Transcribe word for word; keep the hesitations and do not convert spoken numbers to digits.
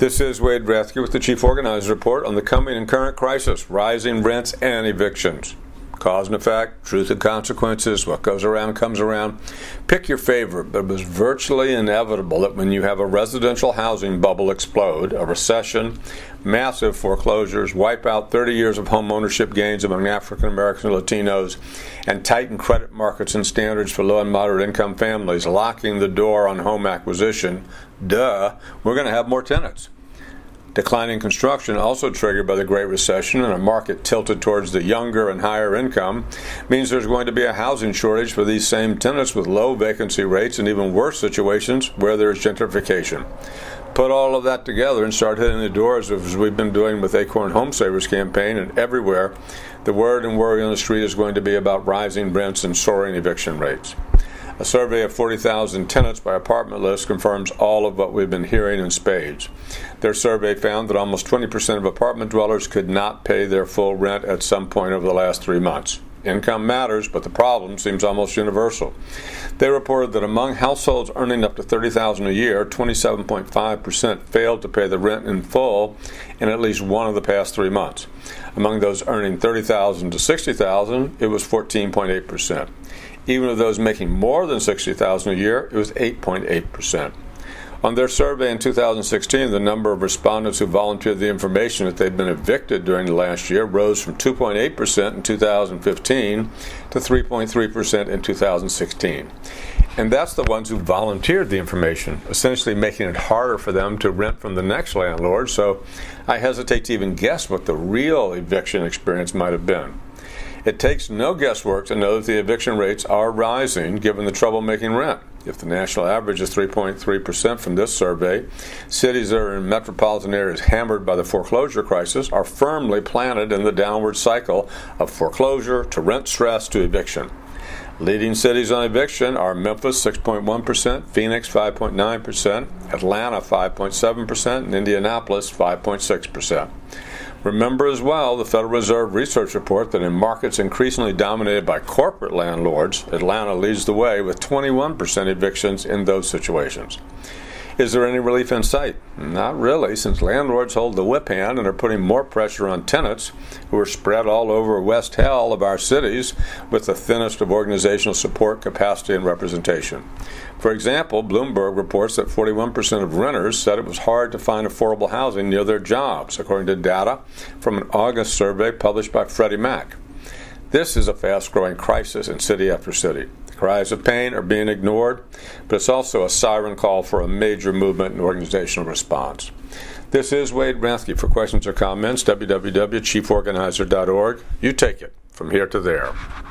This is Wade Rathke with the Chief Organizer Report on the coming and current crisis, rising rents and evictions. Cause and effect, truth and consequences, what goes around comes around. Pick your favorite, but it was virtually inevitable that when you have a residential housing bubble explode, a recession, massive foreclosures, wipe out thirty years of home ownership gains among African Americans and Latinos, and tighten credit markets and standards for low and moderate income families, locking the door on home acquisition, duh, we're going to have more tenants. Declining construction, also triggered by the Great Recession and a market tilted towards the younger and higher income, means there's going to be a housing shortage for these same tenants with low vacancy rates and even worse situations where there is gentrification. Put all of that together and start hitting the doors as we've been doing with Acorn Home Savers campaign, and everywhere the word and worry on the street is going to be about rising rents and soaring eviction rates. A survey of forty thousand tenants by Apartment List confirms all of what we've been hearing in spades. Their survey found that almost twenty percent of apartment dwellers could not pay their full rent at some point over the last three months. Income matters, but the problem seems almost universal. They reported that among households earning up to thirty thousand dollars a year, twenty-seven point five percent failed to pay the rent in full in at least one of the past three months. Among those earning thirty thousand dollars to sixty thousand dollars, it was fourteen point eight percent. Even of those making more than sixty thousand dollars a year, it was eight point eight percent. On their survey in two thousand sixteen, the number of respondents who volunteered the information that they'd been evicted during the last year rose from two point eight percent in two thousand fifteen to three point three percent in two thousand sixteen. And that's the ones who volunteered the information, essentially making it harder for them to rent from the next landlord. So I hesitate to even guess what the real eviction experience might have been. It takes no guesswork to know that the eviction rates are rising given the trouble making rent. If the national average is three point three percent from this survey, cities that are in metropolitan areas hammered by the foreclosure crisis are firmly planted in the downward cycle of foreclosure to rent stress to eviction. Leading cities on eviction are Memphis, six point one percent, Phoenix, five point nine percent, Atlanta, five point seven percent, and Indianapolis, five point six percent. Remember as well the Federal Reserve research report that in markets increasingly dominated by corporate landlords, Atlanta leads the way with twenty-one percent evictions in those situations. Is there any relief in sight? Not really, since landlords hold the whip hand and are putting more pressure on tenants who are spread all over West Hell of our cities with the thinnest of organizational support, capacity, and representation. For example, Bloomberg reports that forty-one percent of renters said it was hard to find affordable housing near their jobs, according to data from an August survey published by Freddie Mac. This is a fast-growing crisis in city after city. The cries of pain are being ignored, but it's also a siren call for a major movement and organizational response. This is Wade Rathke. For questions or comments, w w w dot chief organizer dot org. You take it from here to there.